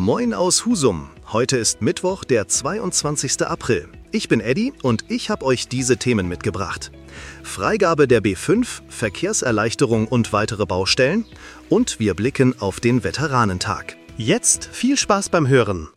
Moin aus Husum. Heute ist Mittwoch, der 22. April. Ich bin Eddie und ich habe euch diese Themen mitgebracht. Freigabe der B5, Verkehrserleichterung und weitere Baustellen. Und wir blicken auf den Veteranentag. Jetzt viel Spaß beim Hören.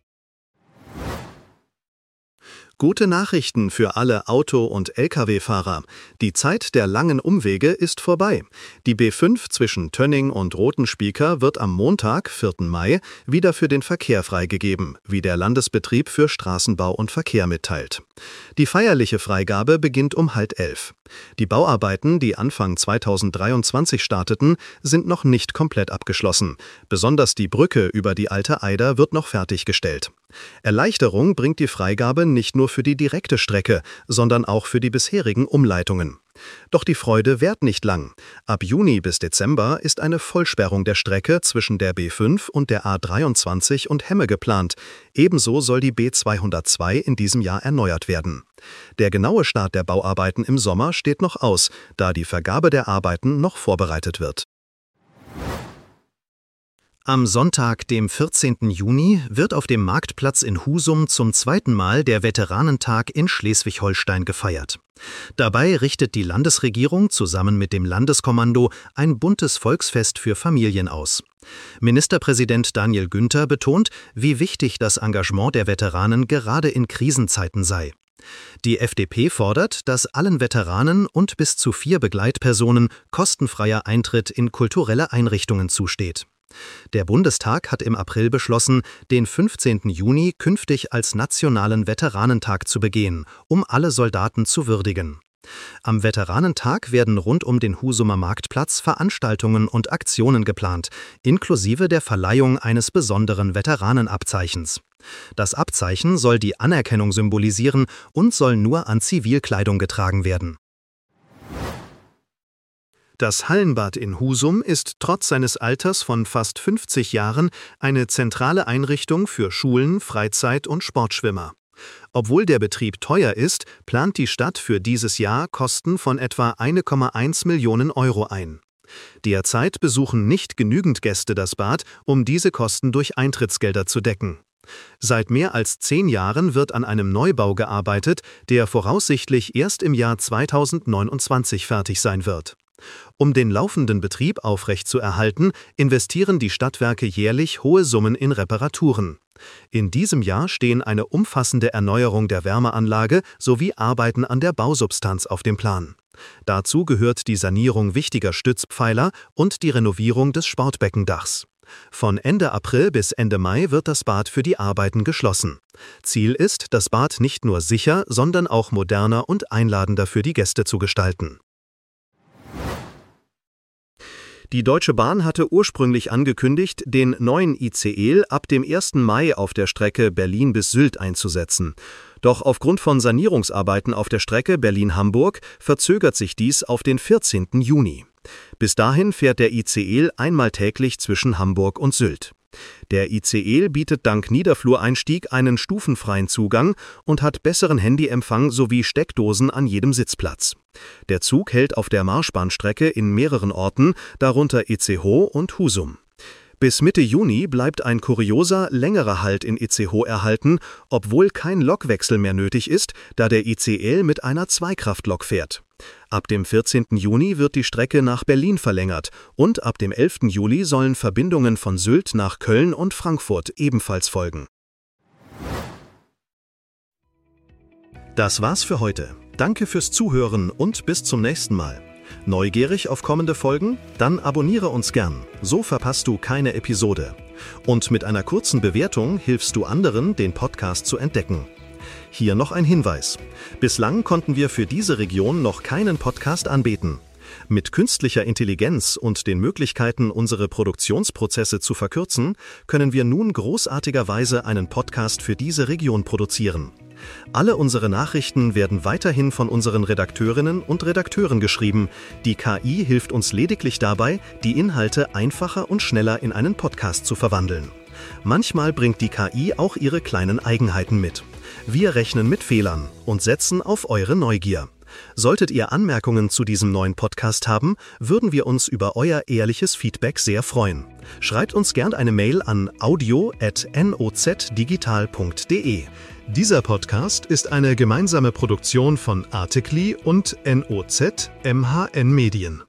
Gute Nachrichten für alle Auto- und Lkw-Fahrer. Die Zeit der langen Umwege ist vorbei. Die B5 zwischen Tönning und Rothenspieker wird am Montag, 4. Mai, wieder für den Verkehr freigegeben, wie der Landesbetrieb für Straßenbau und Verkehr mitteilt. Die feierliche Freigabe beginnt um 10:30. Die Bauarbeiten, die Anfang 2023 starteten, sind noch nicht komplett abgeschlossen. Besonders die Brücke über die Alte Eider wird noch fertiggestellt. Erleichterung bringt die Freigabe nicht nur für die direkte Strecke, sondern auch für die bisherigen Umleitungen. Doch die Freude währt nicht lang. Ab Juni bis Dezember ist eine Vollsperrung der Strecke zwischen der B5 und der A23 und Hemme geplant. Ebenso soll die B202 in diesem Jahr erneuert werden. Der genaue Start der Bauarbeiten im Sommer steht noch aus, da die Vergabe der Arbeiten noch vorbereitet wird. Am Sonntag, dem 14. Juni, wird auf dem Marktplatz in Husum zum zweiten Mal der Veteranentag in Schleswig-Holstein gefeiert. Dabei richtet die Landesregierung zusammen mit dem Landeskommando ein buntes Volksfest für Familien aus. Ministerpräsident Daniel Günther betont, wie wichtig das Engagement der Veteranen gerade in Krisenzeiten sei. Die FDP fordert, dass allen Veteranen und bis zu 4 Begleitpersonen kostenfreier Eintritt in kulturelle Einrichtungen zusteht. Der Bundestag hat im April beschlossen, den 15. Juni künftig als Nationalen Veteranentag zu begehen, um alle Soldaten zu würdigen. Am Veteranentag werden rund um den Husumer Marktplatz Veranstaltungen und Aktionen geplant, inklusive der Verleihung eines besonderen Veteranenabzeichens. Das Abzeichen soll die Anerkennung symbolisieren und soll nur an Zivilkleidung getragen werden. Das Hallenbad in Husum ist trotz seines Alters von fast 50 Jahren eine zentrale Einrichtung für Schulen, Freizeit- und Sportschwimmer. Obwohl der Betrieb teuer ist, plant die Stadt für dieses Jahr Kosten von etwa 1,1 Millionen Euro ein. Derzeit besuchen nicht genügend Gäste das Bad, um diese Kosten durch Eintrittsgelder zu decken. Seit mehr als 10 Jahren wird an einem Neubau gearbeitet, der voraussichtlich erst im Jahr 2029 fertig sein wird. Um den laufenden Betrieb aufrechtzuerhalten, investieren die Stadtwerke jährlich hohe Summen in Reparaturen. In diesem Jahr stehen eine umfassende Erneuerung der Wärmeanlage sowie Arbeiten an der Bausubstanz auf dem Plan. Dazu gehört die Sanierung wichtiger Stützpfeiler und die Renovierung des Sportbeckendachs. Von Ende April bis Ende Mai wird das Bad für die Arbeiten geschlossen. Ziel ist, das Bad nicht nur sicher, sondern auch moderner und einladender für die Gäste zu gestalten. Die Deutsche Bahn hatte ursprünglich angekündigt, den neuen ICE ab dem 1. Mai auf der Strecke Berlin bis Sylt einzusetzen. Doch aufgrund von Sanierungsarbeiten auf der Strecke Berlin-Hamburg verzögert sich dies auf den 14. Juni. Bis dahin fährt der ICE einmal täglich zwischen Hamburg und Sylt. Der ICE bietet dank Niederflureinstieg einen stufenfreien Zugang und hat besseren Handyempfang sowie Steckdosen an jedem Sitzplatz. Der Zug hält auf der Marschbahnstrecke in mehreren Orten, darunter Itzehoe und Husum. Bis Mitte Juni bleibt ein kurioser, längerer Halt in Itzehoe erhalten, obwohl kein Lokwechsel mehr nötig ist, da der ICE mit einer Zweikraftlok fährt. Ab dem 14. Juni wird die Strecke nach Berlin verlängert und ab dem 11. Juli sollen Verbindungen von Sylt nach Köln und Frankfurt ebenfalls folgen. Das war's für heute. Danke fürs Zuhören und bis zum nächsten Mal. Neugierig auf kommende Folgen? Dann abonniere uns gern, so verpasst du keine Episode. Und mit einer kurzen Bewertung hilfst du anderen, den Podcast zu entdecken. Hier noch ein Hinweis. Bislang konnten wir für diese Region noch keinen Podcast anbieten. Mit künstlicher Intelligenz und den Möglichkeiten, unsere Produktionsprozesse zu verkürzen, können wir nun großartigerweise einen Podcast für diese Region produzieren. Alle unsere Nachrichten werden weiterhin von unseren Redakteurinnen und Redakteuren geschrieben. Die KI hilft uns lediglich dabei, die Inhalte einfacher und schneller in einen Podcast zu verwandeln. Manchmal bringt die KI auch ihre kleinen Eigenheiten mit. Wir rechnen mit Fehlern und setzen auf eure Neugier. Solltet ihr Anmerkungen zu diesem neuen Podcast haben, würden wir uns über euer ehrliches Feedback sehr freuen. Schreibt uns gern eine Mail an audio@nozdigital.de. Dieser Podcast ist eine gemeinsame Produktion von Articly und NOZ MHN Medien.